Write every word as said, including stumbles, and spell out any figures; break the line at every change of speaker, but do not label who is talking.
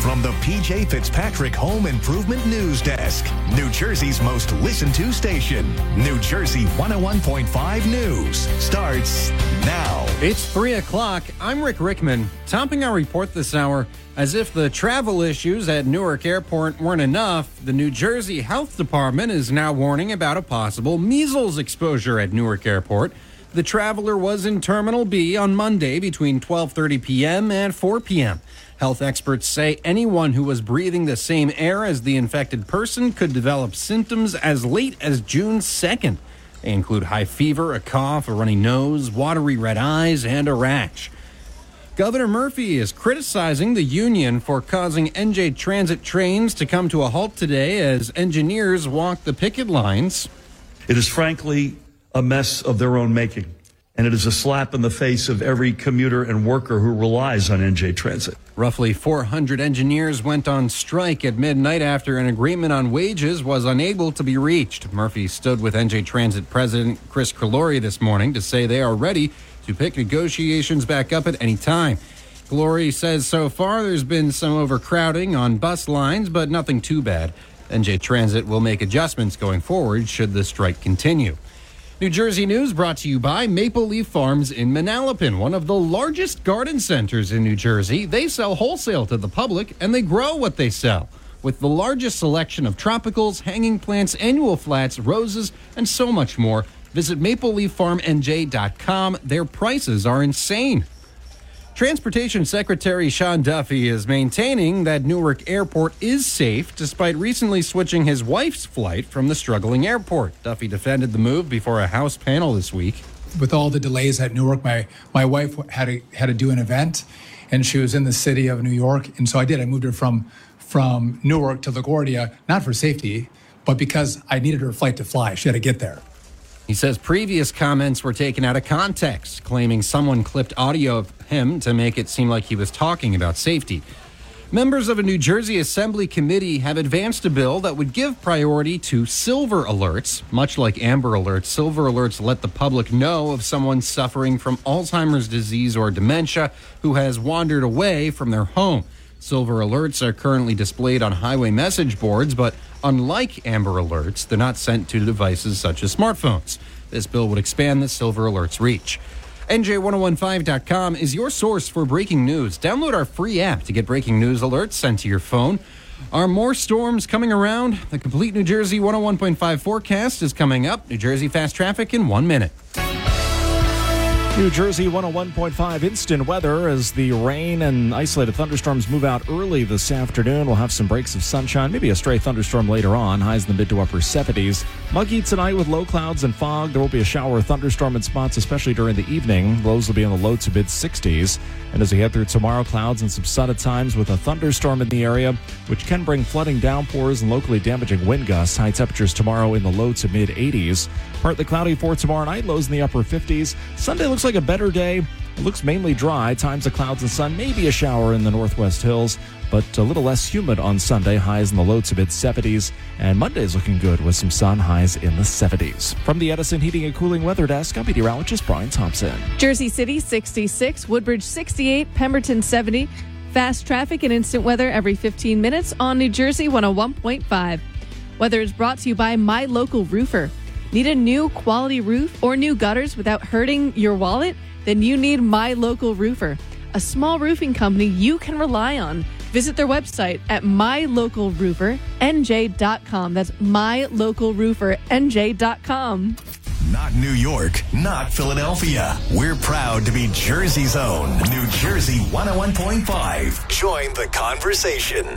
from the P J Fitzpatrick Home Improvement News Desk, New Jersey's most listened to station. New Jersey one oh one point five News starts now.
It's three o'clock. I'm Rick Rickman, topping our report this hour. As if the travel issues at Newark Airport weren't enough, the New Jersey Health Department is now warning about a possible measles exposure at Newark Airport. The traveler was in Terminal B on Monday between twelve thirty p.m. and four p.m. Health experts say anyone who was breathing the same air as the infected person could develop symptoms as late as June second. They include high fever, a cough, a runny nose, watery red eyes, and a rash. Governor Murphy is criticizing the union for causing N J Transit trains to come to a halt today as engineers walk the picket lines.
It is frankly a mess of their own making, and it is a slap in the face of every commuter and worker who relies on N J Transit.
Roughly four hundred engineers went on strike at midnight after an agreement on wages was unable to be reached. Murphy stood with N J Transit President Chris Calori this morning to say they are ready to pick negotiations back up at any time. Calori says so far there's been some overcrowding on bus lines, but nothing too bad. N J Transit will make adjustments going forward should the strike continue. New Jersey News brought to you by Maple Leaf Farms in Manalapan, one of the largest garden centers in New Jersey. They sell wholesale to the public, and they grow what they sell. With the largest selection of tropicals, hanging plants, annual flats, roses, and so much more, visit maple leaf farm n j dot com. Their prices are insane. Transportation Secretary Sean Duffy is maintaining that Newark Airport is safe despite recently switching his wife's flight from the struggling airport. Duffy defended the move before a House panel this week.
With all the delays at Newark, my, my wife had to, had to do an event, and she was in the city of New York, and so I did. I moved her from, from Newark to LaGuardia, not for safety, but because I needed her flight to fly. She had to get there.
He says previous comments were taken out of context, claiming someone clipped audio of him to make it seem like he was talking about safety. Members of a New Jersey Assembly committee have advanced a bill that would give priority to silver alerts. Much like Amber Alerts, silver alerts let the public know of someone suffering from Alzheimer's disease or dementia who has wandered away from their home. Silver alerts are currently displayed on highway message boards, but unlike Amber Alerts, they're not sent to devices such as smartphones. This bill would expand the Silver Alerts reach. N J ten fifteen dot com is your source for breaking news. Download our free app to get breaking news alerts sent to your phone. Are more storms coming around? The complete New Jersey one oh one point five forecast is coming up. New Jersey Fast Traffic in one minute.
New Jersey one oh one point five instant weather as the rain and isolated thunderstorms move out early this afternoon. We'll have some breaks of sunshine, maybe a stray thunderstorm later on. Highs in the mid to upper seventies. Muggy tonight with low clouds and fog. There will be a shower or thunderstorm in spots, especially during the evening. Lows will be in the low to mid sixties. And as we head through tomorrow, clouds and some sun at times with a thunderstorm in the area, which can bring flooding downpours and locally damaging wind gusts. High temperatures tomorrow in the low to mid eighties. Partly cloudy for tomorrow night, lows in the upper fifties. Sunday looks like a better day. It looks mainly dry, times of clouds and sun, maybe a shower in the northwest hills, but a little less humid on Sunday, highs in the low to mid seventies. And Monday's looking good with some sun, highs in the seventies. From the Edison Heating and Cooling Weather Desk, I'm meteorologist Brian Thompson.
Jersey City sixty-six, Woodbridge sixty-eight, Pemberton seventy. Fast traffic and instant weather every fifteen minutes on New Jersey one oh one point five. Weather is brought to you by My Local Roofer. Need a new quality roof or new gutters without hurting your wallet? Then you need My Local Roofer, a small roofing company you can rely on. Visit their website at my local roofer n j dot com. That's my local roofer n j dot com.
Not New York, not Philadelphia. We're proud to be Jersey's own New Jersey one oh one point five. Join the conversation.